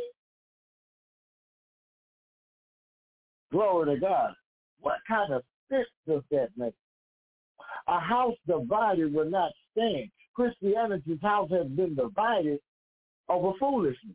C: Glory to God. What kind of sense does that make? A house divided will not stand. Christianity's house has been divided over foolishness.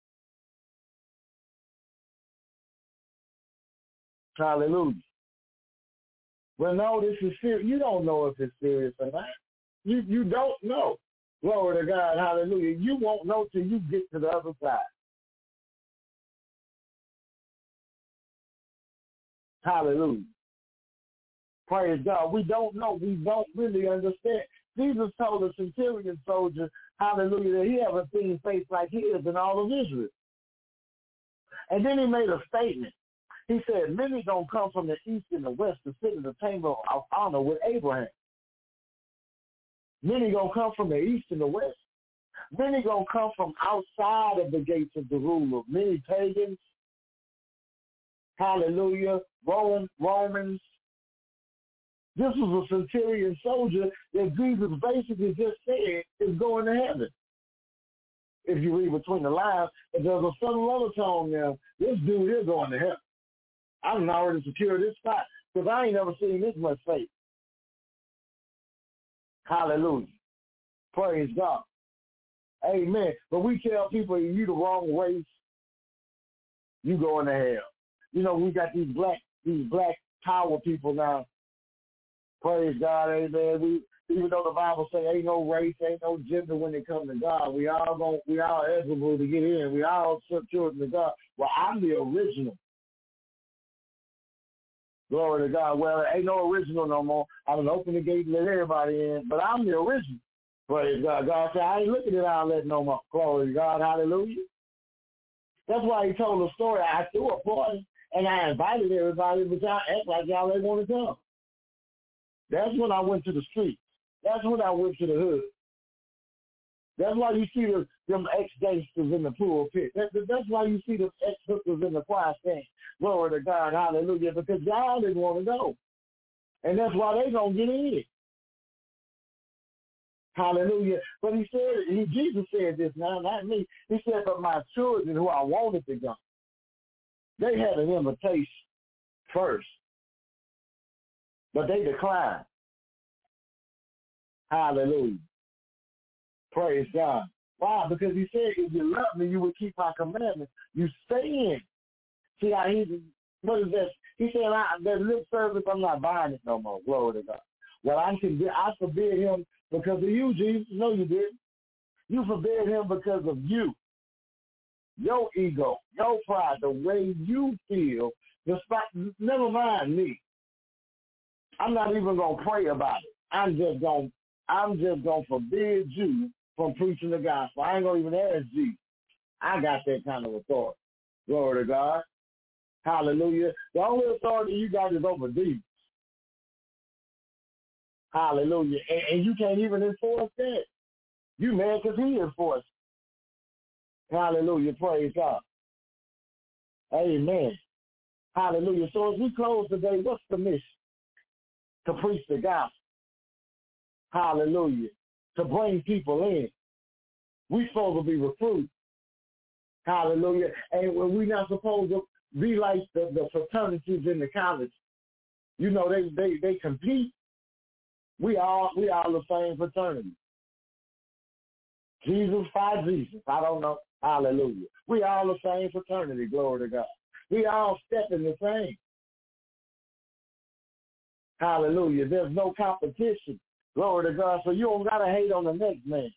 C: Hallelujah. Well, no, this is serious. You don't know if it's serious or not. You you don't know. Glory to God. Hallelujah. You won't know till you get to the other side. Hallelujah. Praise God. We don't know. We don't really understand. Jesus told the centurion soldier, hallelujah, that he haven't seen faith like his in all of Israel. And then he made a statement. He said, many going to come from the east and the west to sit at the table of honor with Abraham. Many going to come from the east and the west. Many going to come from outside of the gates of Jerusalem. Many pagans, hallelujah, Roman, Romans. This was a centurion soldier that Jesus basically just said is going to heaven. If you read between the lines, but there's a subtle undertone now. This dude is going to heaven. I'm already secure this spot because I ain't never seen this much faith. Hallelujah. Praise God. Amen. But we tell people you the wrong race, you going to hell. You know, we got these black these black power people now. Praise God, amen. We even though the Bible say ain't no race, ain't no gender when it comes to God. We all going we all eligible to get in. We all children of God. Well, I'm the original. Glory to God. Well, ain't no original no more. I'm gonna open the gate and let everybody in, but I'm the original. Praise God. God said, I ain't looking at all that no more. Glory to God. Hallelujah. That's why he told the story. I threw a party and I invited everybody, but y'all act like y'all ain't want to come. That's when I went to the streets. That's when I went to the hood. That's why you see the, them ex-gangsters in the pulpit. That, that's why you see the ex-hookers in the choir stand. Glory to God, hallelujah, because y'all didn't want to go. And that's why they going to get in. Hallelujah. But he said, he, Jesus said this now, not me. He said, but my children who I wanted to go, they had an invitation first, but they declined. Hallelujah. Praise God. Why? Because he said, if you love me, you will keep my commandments. You stay in. See how he, what is that? He said, I, that lip service, I'm not buying it no more. Glory to God. Well, I can, I forbid him because of you, Jesus. No, you didn't. You forbid him because of you. Your ego, your pride, the way you feel, despite, never mind me. I'm not even going to pray about it. I'm just going I'm just going to forbid you from preaching the gospel. I ain't going to even ask Jesus. I got that kind of authority. Glory to God. Hallelujah. The only authority you got is over demons. Hallelujah. And, and you can't even enforce that. You mad because he enforced. Hallelujah. Praise God. Amen. Hallelujah. So as we close today, what's the mission? To preach the gospel. Hallelujah. To bring people in. We're supposed to be recruited. Hallelujah. And we're not supposed to be like the, the fraternities in the college. You know, they, they, they compete. We all we all the same fraternity. Jesus, fight Jesus. I don't know. Hallelujah. We all the same fraternity. Glory to God. We all step in the same. Hallelujah. There's no competition. Glory to God. So you don't got to hate on the next man.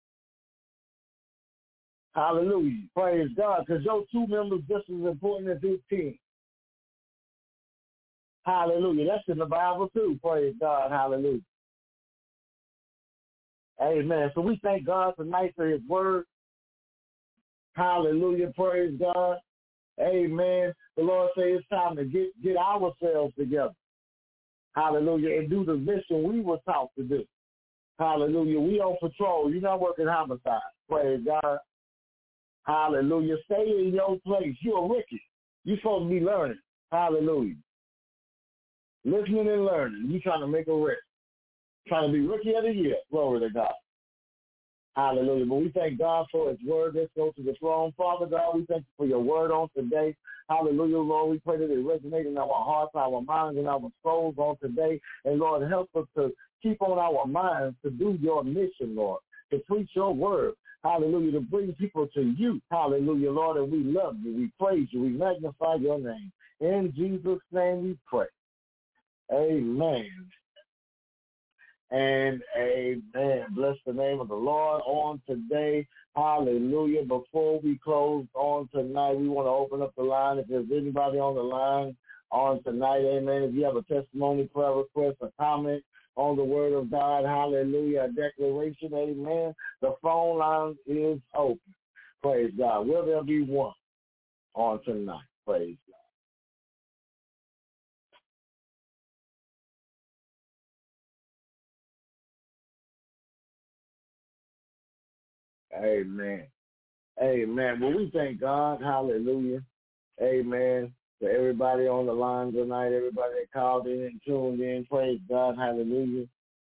C: Hallelujah. Praise God. Because your two members just as important as his team. Hallelujah. That's in the Bible too. Praise God. Hallelujah. Amen. So we thank God tonight for his word. Hallelujah. Praise God. Amen. The Lord says it's time to get, get ourselves together. Hallelujah. And do the mission we were taught to do. Hallelujah. We on patrol. You're not working homicide. Praise God. Hallelujah. Stay in your place. You're wicked. You're supposed to be learning. Hallelujah. Listening and learning. You're trying to make a rest. Trying to be rookie of the year. Glory to God. Hallelujah. But we thank God for his word. Let's go to the throne. Father God, we thank you for your word on today. Hallelujah, Lord. We pray that it resonates in our hearts, our minds, and our souls on today. And Lord, help us to keep on our minds to do your mission, Lord, to preach your word. Hallelujah, to bring people to you. Hallelujah, Lord, and we love you. We praise you. We magnify your name. In Jesus' name we pray. Amen. And amen. Bless the name of the Lord on today. Hallelujah. Before we close on tonight, we want to open up the line. If there's anybody on the line on tonight. Amen. If you have a testimony, prayer request, a comment on the word of God, hallelujah, a declaration, amen, the phone line is open. Praise God. Will there be one on tonight? Praise God. Amen. Amen. Well, we thank God. Hallelujah. Amen. To everybody on the line tonight, everybody that called in and tuned in. Praise God. Hallelujah.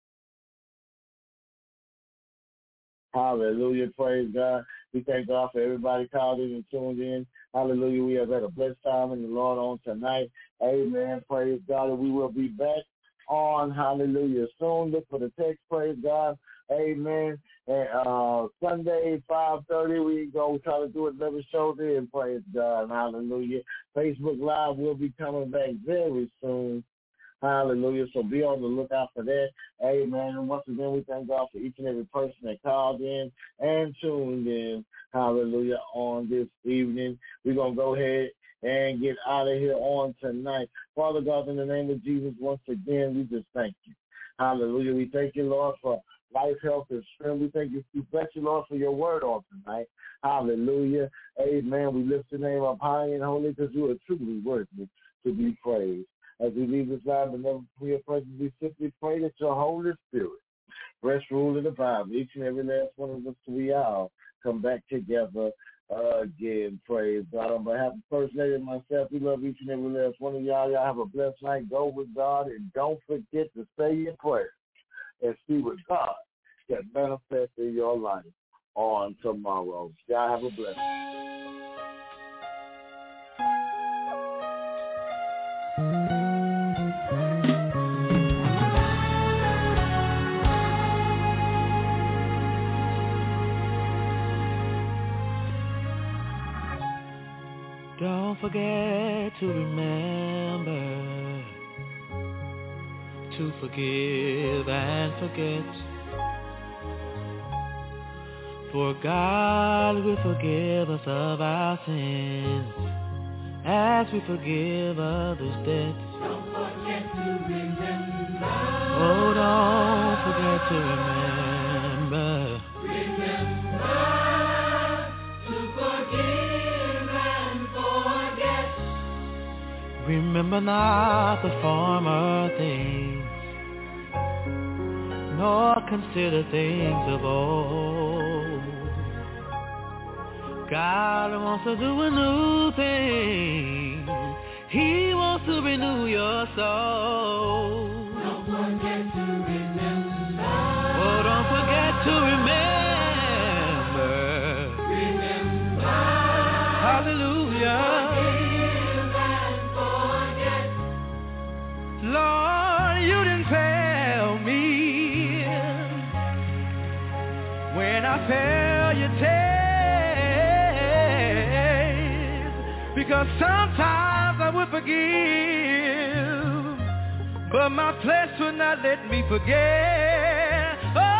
C: Hallelujah. Praise God. We thank God for everybody called in and tuned in. Hallelujah. We have had a blessed time in the Lord on tonight. Amen. Praise God. And we will be back on, hallelujah, soon. Look for the text. Praise God. Amen. And uh, Sunday, five thirty, we go try to do another show then. Praise God. Hallelujah. Facebook Live will be coming back very soon. Hallelujah. So be on the lookout for that. Amen. And once again, we thank God for each and every person that called in and tuned in. Hallelujah. On this evening, we're going to go ahead and get out of here on tonight. Father God, in the name of Jesus, once again, we just thank you. Hallelujah. We thank you, Lord, for life, health, and strength. We thank you, we bless you, Lord, for your word on tonight. Hallelujah. Amen. We lift your name up high and holy because you are truly worthy to be praised. As we leave this life and never from your presence, we simply pray that your Holy Spirit rest, rule, and abide each and every last one of us till we all come back together uh, again. Praise God. On behalf of First Lady and myself, we love each and every last one of y'all. Y'all have a blessed night. Go with God, and don't forget to say your prayer and see what God can manifest in your life on tomorrow. Y'all have a blessed night.
B: Don't forget to remember to forgive and forget. For God will forgive us of our sins as we forgive others' debts. Don't forget to remember. Oh, don't forget to remember. Remember to forgive and forget. Remember not the former things, nor consider things of old. God wants to do a new thing. He wants to renew your soul. Don't forget to remember. Oh, don't forget to remember. Remember. Hallelujah. Forgive and forget. Lord, you didn't fail me when I fail you. Tell because sometimes I would forgive, but my flesh would not let me forget.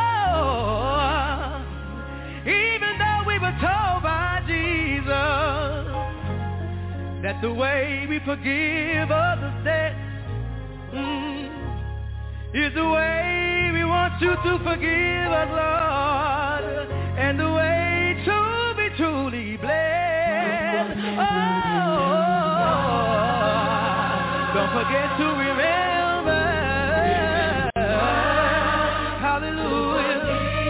B: Oh, even though we were told by Jesus that the way we forgive others' debts mm, is the way we want you to forgive us, Lord, and the way to be truly blessed. Oh, don't forget to remember. Hallelujah.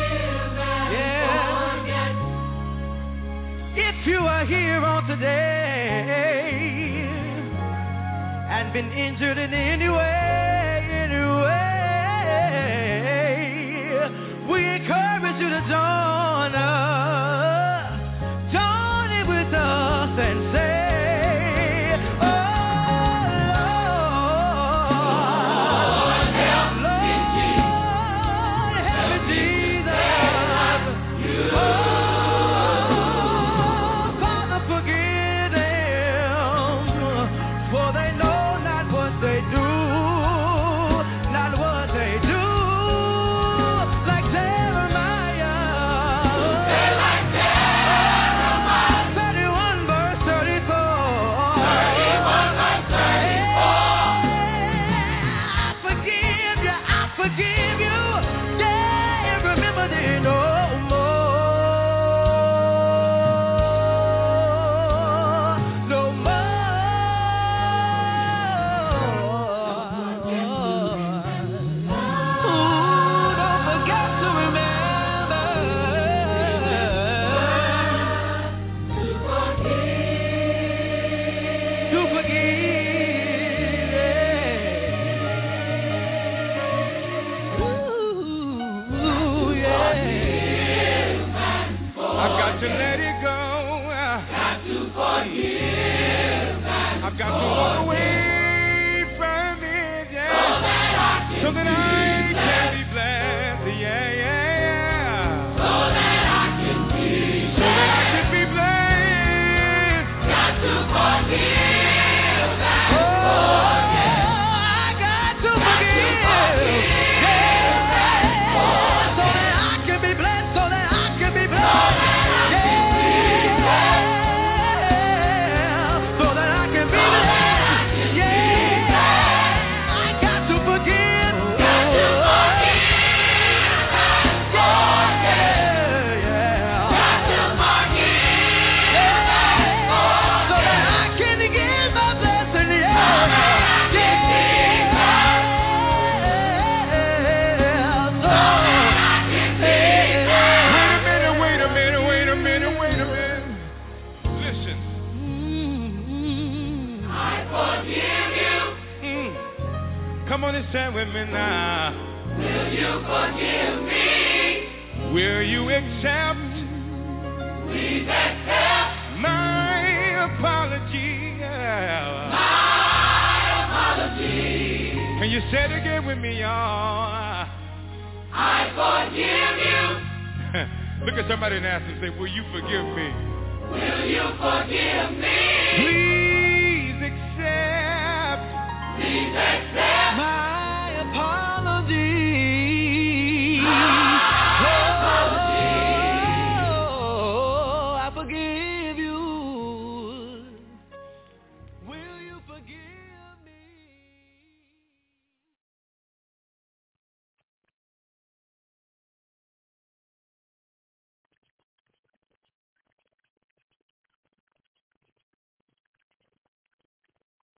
B: Yeah. If you are here on today and been injured in any way, any way, we encourage you to join us. Join it with us and say, they do. forgive you. Yeah, remember they no more. No more. Ooh, don't forget to remember to forgive. To forgive. Ooh, yeah. I've got to let it go. Got to forgive. I've got to walk away from it, yeah. So that I can be blessed, yeah, yeah, yeah. So that I can be blessed. So that I can be blessed. Got to forgive. Oh, I got to forgive. Yeah. So that I can be blessed. So that I can be blessed. Yeah. So that I can be blessed. Yeah. I got to forgive. Got to forgive. Yeah, yeah. Got to forgive. Yeah. So that I can get my blessing. Yeah. Yeah. So Wait a minute, wait a minute, wait a minute, wait a minute. Listen. I forgive you. Mm. Come on and stand with me now. Will you forgive me? Will you accept? Please accept my apology. My apology. Can you say it again with me, y'all? I forgive you. Look at somebody and ask them, say, will you forgive me? Will you forgive me? Please accept. Please accept